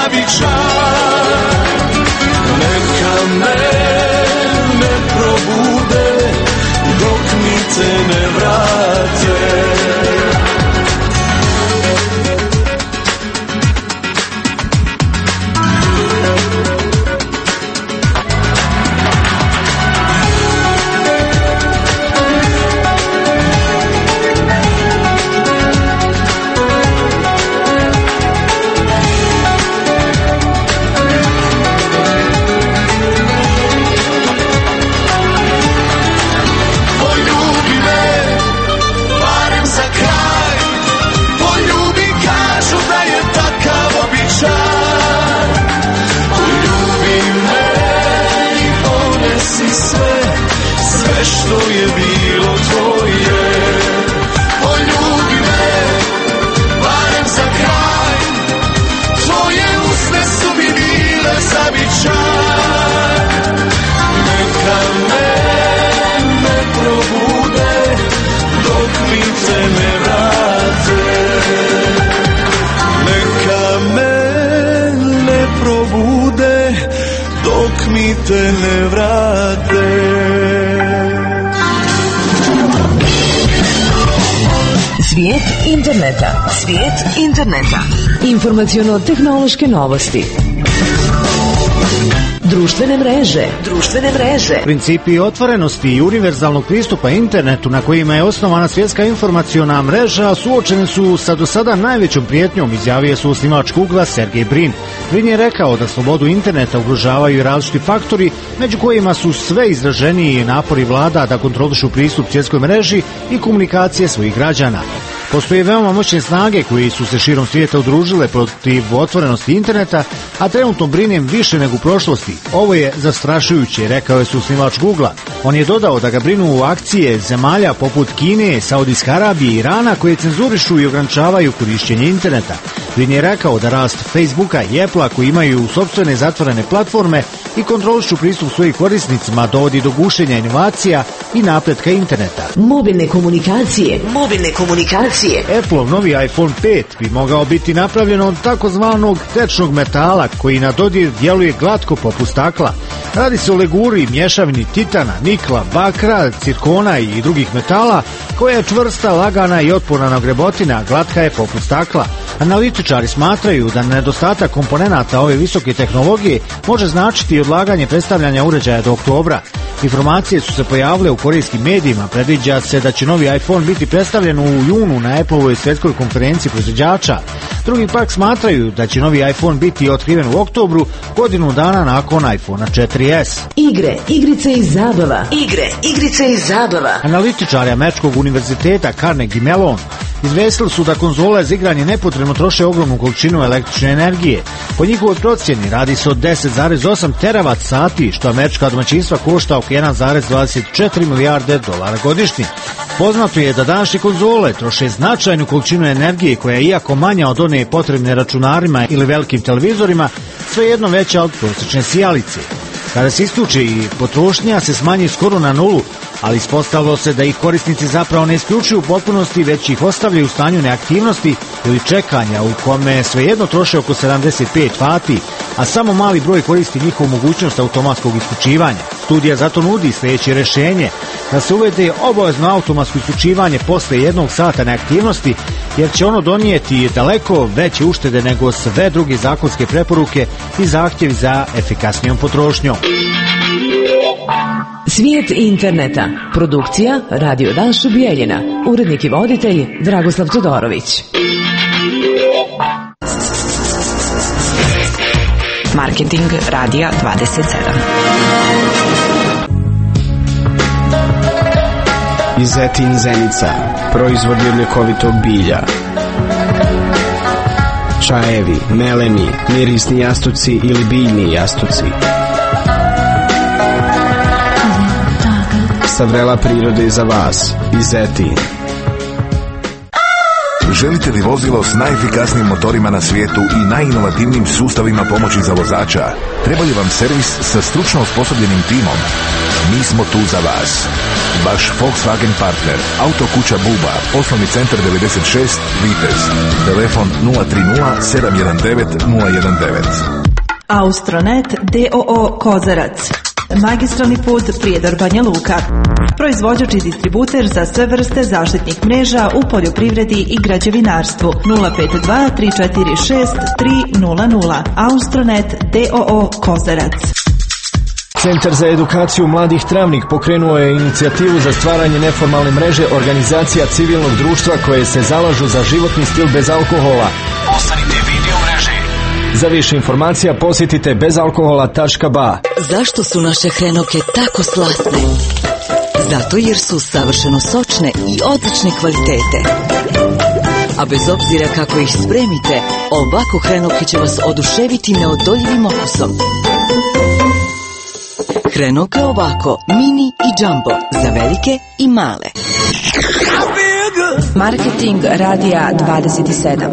zavičaj. Neka me ne probude dok mi te ne vrate. Što je bilo tvoje, poljubi me, barem za kraj, tvoje usne su mi bile zavičaj. Neka me ne probude dok mi te ne vrate. Neka me ne probude dok mi te ne vrate. Svijet interneta. Svijet interneta. Informaciono-tehnološke novosti. Društvene mreže. Društvene mreže. Principi otvorenosti i univerzalnog pristupa internetu na kojima je osnovana svjetska informaciona mreža suočeni su sa do sada najvećom prijetnjom, izjavio su osnivač Googlea Sergey Brin. Brin je rekao da slobodu interneta ugrožavaju različiti faktori, među kojima su sve izraženiji napori vlada da kontrolišu pristup svjetskoj mreži i komunikacije svojih građana. Postoje veoma moćne snage koji su se širom svijeta udružile protiv otvorenosti interneta, a trenutno brinem više nego u prošlosti. Ovo je zastrašujuće, rekao je osnivač Googlea. On je dodao da ga brinu akcije zemalja poput Kine, Saudijske Arabije i Irana koje cenzurišu i ograničavaju korišćenje interneta. Brin je rekao da rast Facebooka i Apple-a koji imaju sopstvene zatvorene platforme i kontrolišu pristup svojih korisnicima dovodi do gušenja inovacija i napretka interneta. Mobilne komunikacije. Mobilne komunikacije. Apple-ov novi iPhone pet bi mogao biti napravljen od takozvanog tečnog metala koji na dodir djeluje glatko poput stakla. Radi se o leguri, mješavini titana, nikla, bakra, cirkona i drugih metala koja je čvrsta, lagana i otporna na grebotina, glatka je poput stakla. Analitičari smatraju da nedostatak komponenata ove visoke tehnologije može značiti odlaganje predstavljanja uređaja do oktobra. Informacije su se pojavile u korejskim medijima, predviđa se da će novi iPhone biti predstavljen u junu na Appleovoj svjetskoj konferenciji proizvođača. Drugi pak smatraju da će novi iPhone biti otkriven u oktobru, godinu dana nakon iPhone četiri es. Igre, igrice i zabava. Igre, igrice i zabava. Analitičari Američkog univerziteta Carnegie Mellon izvestili su da konzole za igranje nepotrebno troše ogromnu količinu električne energije. Po njihovoj procjeni radi se o deset zarez osam teravat sati, što američka domaćinstva košta oko jedan zarez dvadeset četiri milijarde dolara godišnje. Poznato je da današnje konzole troše značajnu količinu energije koja je iako manja od one potrebne računarima ili velikim televizorima, svejedno veća od prosječne sijalice. Kada se isključi i potrošnja se smanji skoro na nulu, ali ispostavilo se da ih korisnici zapravo ne isključuju u potpunosti, već ih ostavljaju u stanju neaktivnosti ili čekanja u kome svejedno troše oko sedamdeset pet vati, a samo mali broj koristi njihovu mogućnost automatskog isključivanja. Studija zato nudi sljedeće rješenje, da se uvede obavezno automatsko isključivanje posle jednog sata neaktivnosti, jer će ono donijeti daleko veće uštede nego sve druge zakonske preporuke i zahtjevi za efikasnijom potrošnjom. Svijet interneta. Produkcija Radio Danša Bijeljina. Urednik i voditelj Dragoslav Todorović. Marketing Radija dvadeset sedam. Izetin Zenica, proizvodi od ljekovitog bilja. Čajevi, meleni, mirisni jastuci ili biljni jastuci. Sa vrela prirode za vas. Izetin. Želite li vozilo s najefikasnijim motorima na svijetu i najinovativnijim sustavima pomoći za vozača? Treba li vam servis sa stručno osposobljenim timom? Mi smo tu za vas. Vaš Volkswagen partner, Autokuća Buba, poslovni centar devedeset šest Vitez. Telefon nula tri nula sedam jedan devet nula jedan devet. Austronet d o o Kozarac. Magistralni put Prijedor Banja Luka. Proizvođač i distributer za sve vrste zaštitnih mreža u poljoprivredi i građevinarstvu. nula pet dva tri četiri šest tri nula nula. Austronet d o o Kozarac. Centar za edukaciju mladih Travnik pokrenuo je inicijativu za stvaranje neformalne mreže organizacija civilnog društva koje se zalažu za životni stil bez alkohola. Postanite video mreže. Za više informacija posjetite bezalkohola tačka ba. Zašto su naše hrenovke tako slatne? Zato jer su savršeno sočne i odlične kvalitete. A bez obzira kako ih spremite, ovako hrenovke će vas oduševiti neodoljivim okusom. Hrenovke ovako, mini i džambo, za velike i male. Marketing Radija dvadeset sedam.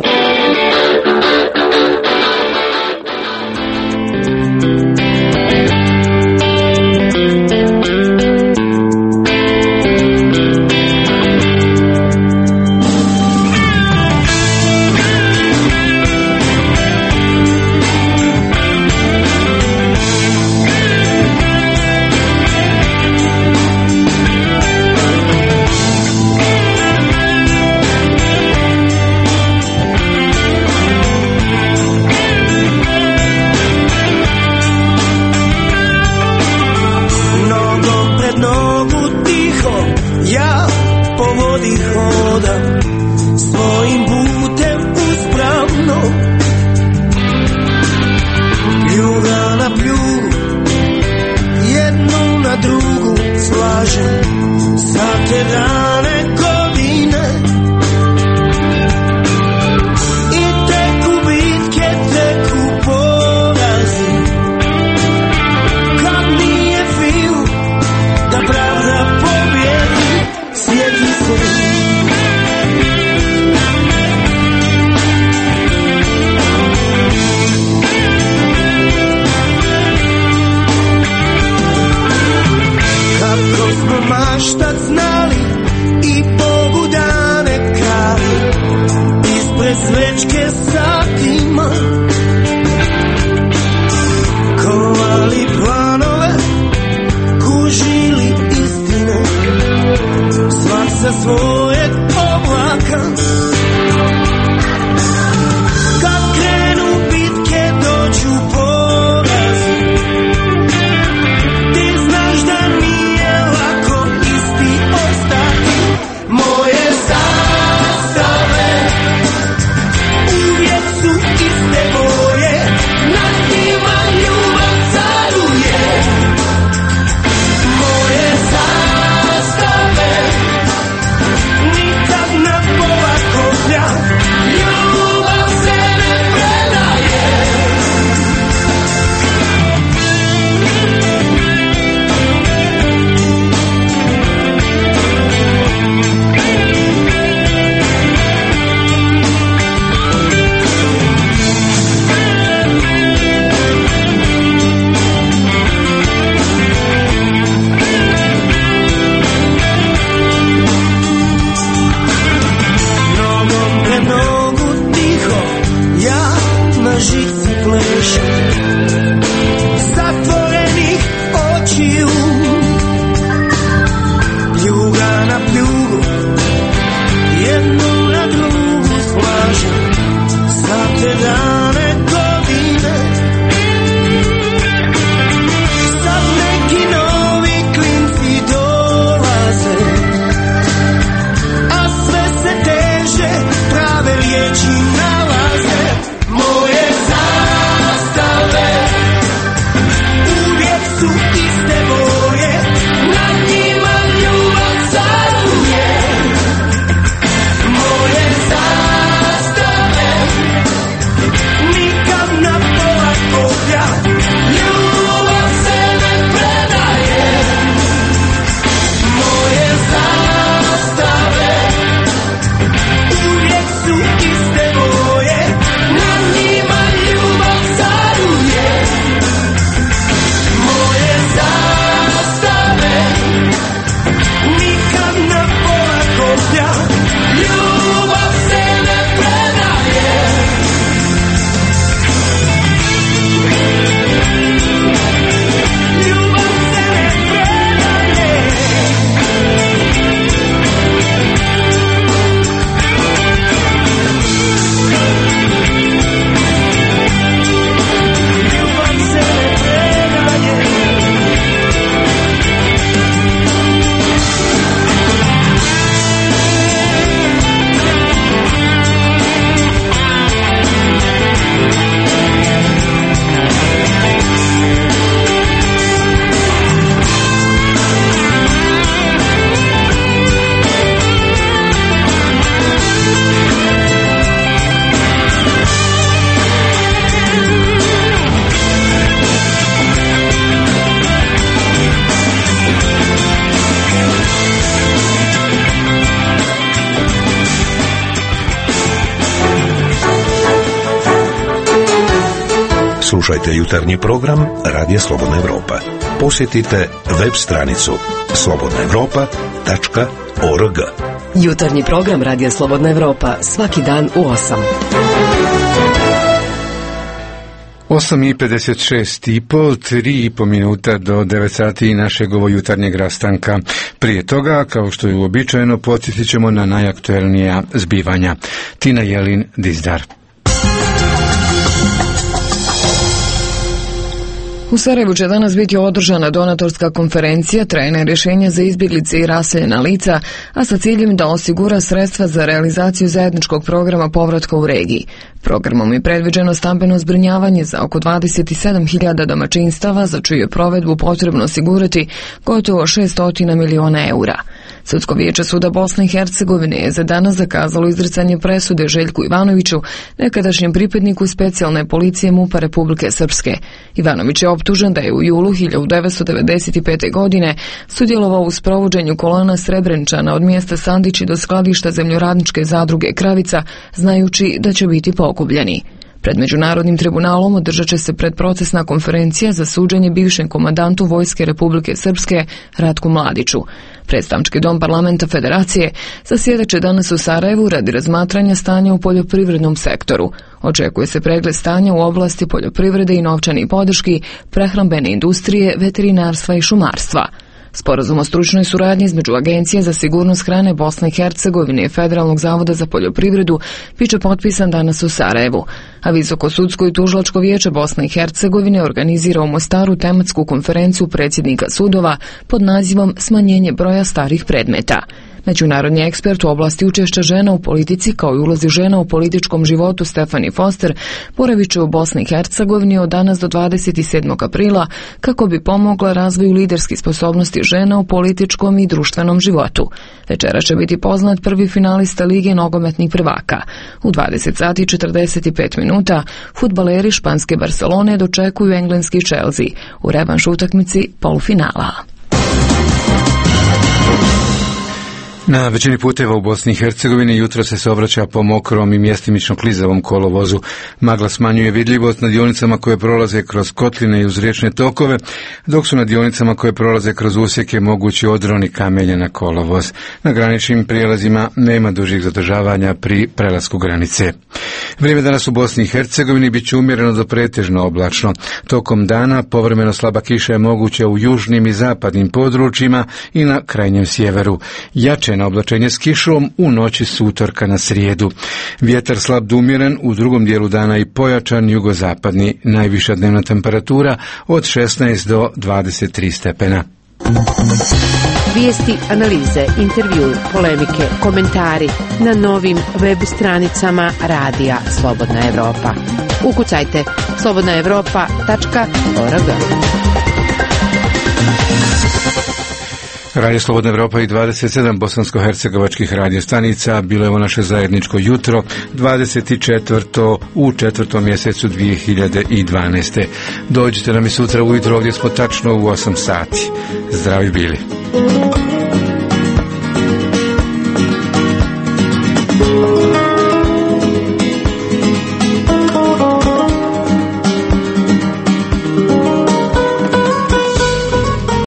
Slušajte jutarnji program Radija Slobodna Evropa. Posjetite web stranicu slobodna evropa tačka org. Jutarnji program Radija Slobodna Evropa svaki dan u osam. osam i pedeset šest i po, tri i po minuta do devet sati našeg ovo jutarnjeg rastanka. Prije toga, kao što je uobičajeno, podsjetit ćemo na najaktuelnija zbivanja. Tina Jelin Dizdar. U Sarajevu će danas biti održana donatorska konferencija trajne rješenja za izbjeglice i raseljena lica, a sa ciljem da osigura sredstva za realizaciju zajedničkog programa povratka u regiji. Programom je predviđeno stambeno zbrinjavanje za oko dvadeset sedam hiljada domaćinstava, za čiju je provedbu potrebno osigurati gotovo šesto miliona eura. Sudsko vijeće suda Bosne i Hercegovine je za danas zakazalo izricanje presude Željku Ivanoviću, nekadašnjem pripadniku specijalne policije MUP-a Republike Srpske. Ivanović je optužen da je u julu hiljadu devetsto devedeset pete. godine sudjelovao u sprovođenju kolona Srebrenčana od mjesta Sandići do skladišta zemljoradničke zadruge Kravica, znajući da će biti pogubljeni. Pred Međunarodnim tribunalom održat će se predprocesna konferencija za suđenje bivšem komandantu Vojske Republike Srpske Ratku Mladiću. Predstavnički dom parlamenta Federacije zasjedat će danas u Sarajevu radi razmatranja stanja u poljoprivrednom sektoru. Očekuje se pregled stanja u oblasti poljoprivrede i novčanih podrški, prehrambene industrije, veterinarstva i šumarstva. Sporazum o stručnoj suradnji između Agencije za sigurnost hrane Bosne i Hercegovine i Federalnog zavoda za poljoprivredu biće potpisan danas u Sarajevu, a Visoko sudsko i tužilačko vijeće Bosne i Hercegovine organizira u Mostaru tematsku konferenciju predsjednika sudova pod nazivom Smanjenje broja starih predmeta. Međunarodni ekspert u oblasti učešća žena u politici kao i ulozi žena u političkom životu Stefani Foster boravit će u Bosni i Hercegovini od danas do dvadeset sedmog aprila kako bi pomogla razvoju liderskih sposobnosti žena u političkom i društvenom životu. Večera će biti poznat prvi finalista Lige nogometnih prvaka. U dvadeset sati i četrdeset pet minuta fudbaleri španske Barcelone dočekuju engleski Chelsea u revanš utakmici polufinala. Na većini puteva u Bosni i Hercegovini jutro se saobraća po mokrom i mjestimično klizavom kolovozu. Magla smanjuje vidljivost na dionicama koje prolaze kroz kotline i uz riječne tokove, dok su na dionicama koje prolaze kroz usjeke mogući odroni kamenja na kolovoz. Na graničnim prijelazima nema dužih zadržavanja pri prelasku granice. Vrijeme danas u Bosni i Hercegovini bit će umjereno do pretežno oblačno. Tokom dana povremeno slaba kiša je moguća u južnim i zapadnim područjima i na krajnjem sjeveru. Jače na oblačenje s kišom u noći s utorka na srijedu. Vjetar slab do umjeren, u drugom dijelu dana i pojačan jugozapadni, najviša dnevna temperatura od šesnaest do dvadeset tri stepena. Vijesti, analize, intervju, polemike, komentari na novim web stranicama Radija Slobodna Evropa. Ukucajte slobodna evropa tačka org. Radio Slobodna Evropa i dvadeset sedam bosansko-hercegovačkih radiostanica, bilo je ovo naše zajedničko jutro, dvadeset četvrto u četvrtom mjesecu dvije hiljade dvanaeste. Dođite nam i sutra ujutro, ovdje smo tačno u osam sati. Zdravi bili.